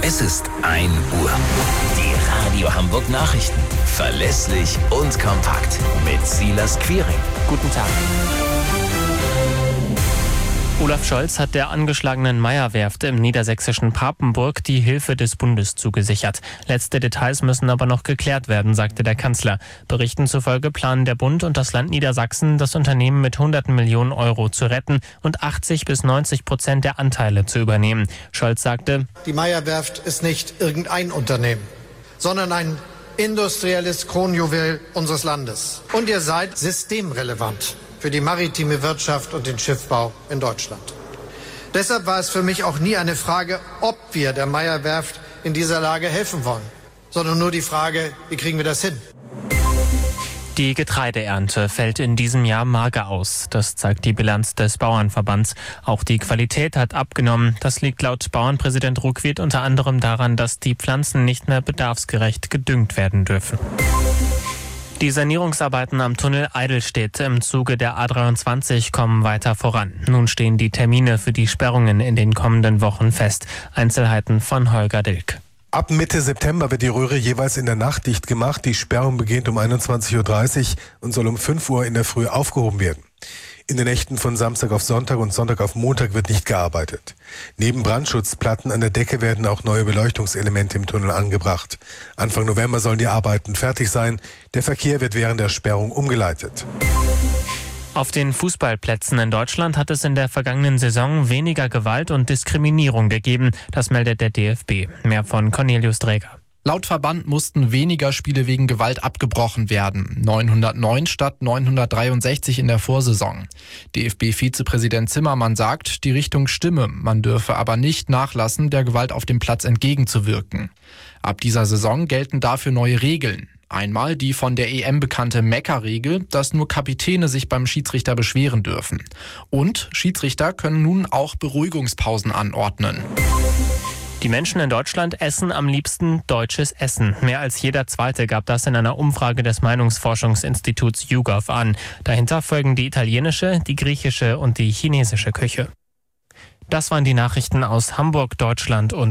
Es ist 1 Uhr. Die Radio Hamburg Nachrichten. Verlässlich und kompakt. Mit Silas Quiring. Guten Tag. Olaf Scholz hat der angeschlagenen Meyer-Werft im niedersächsischen Papenburg die Hilfe des Bundes zugesichert. Letzte Details müssen aber noch geklärt werden, sagte der Kanzler. Berichten zufolge planen der Bund und das Land Niedersachsen, das Unternehmen mit Hunderten Millionen Euro zu retten und 80-90% der Anteile zu übernehmen. Scholz sagte: Die Meyer-Werft ist nicht irgendein Unternehmen, sondern ein industrielles Kronjuwel unseres Landes. Und ihr seid systemrelevant für die maritime Wirtschaft und den Schiffbau in Deutschland. Deshalb war es für mich auch nie eine Frage, ob wir der Meyer-Werft in dieser Lage helfen wollen, sondern nur die Frage, wie kriegen wir das hin? Die Getreideernte fällt in diesem Jahr mager aus. Das zeigt die Bilanz des Bauernverbands. Auch die Qualität hat abgenommen. Das liegt laut Bauernpräsident Ruckwied unter anderem daran, dass die Pflanzen nicht mehr bedarfsgerecht gedüngt werden dürfen. Die Sanierungsarbeiten am Tunnel Eidelstedt im Zuge der A23 kommen weiter voran. Nun stehen die Termine für die Sperrungen in den kommenden Wochen fest. Einzelheiten von Holger Dilk. Ab Mitte September wird die Röhre jeweils in der Nacht dicht gemacht. Die Sperrung beginnt um 21.30 Uhr und soll um 5 Uhr in der Früh aufgehoben werden. In den Nächten von Samstag auf Sonntag und Sonntag auf Montag wird nicht gearbeitet. Neben Brandschutzplatten an der Decke werden auch neue Beleuchtungselemente im Tunnel angebracht. Anfang November sollen die Arbeiten fertig sein. Der Verkehr wird während der Sperrung umgeleitet. Auf den Fußballplätzen in Deutschland hat es in der vergangenen Saison weniger Gewalt und Diskriminierung gegeben. Das meldet der DFB. Mehr von Cornelius Dräger. Laut Verband mussten weniger Spiele wegen Gewalt abgebrochen werden. 909 statt 963 in der Vorsaison. DFB-Vizepräsident Zimmermann sagt, die Richtung stimme. Man dürfe aber nicht nachlassen, der Gewalt auf dem Platz entgegenzuwirken. Ab dieser Saison gelten dafür neue Regeln. Einmal die von der EM bekannte Meckerregel, dass nur Kapitäne sich beim Schiedsrichter beschweren dürfen. Und Schiedsrichter können nun auch Beruhigungspausen anordnen. Die Menschen in Deutschland essen am liebsten deutsches Essen. Mehr als jeder Zweite gab das in einer Umfrage des Meinungsforschungsinstituts YouGov an. Dahinter folgen die italienische, die griechische und die chinesische Küche. Das waren die Nachrichten aus Hamburg, Deutschland und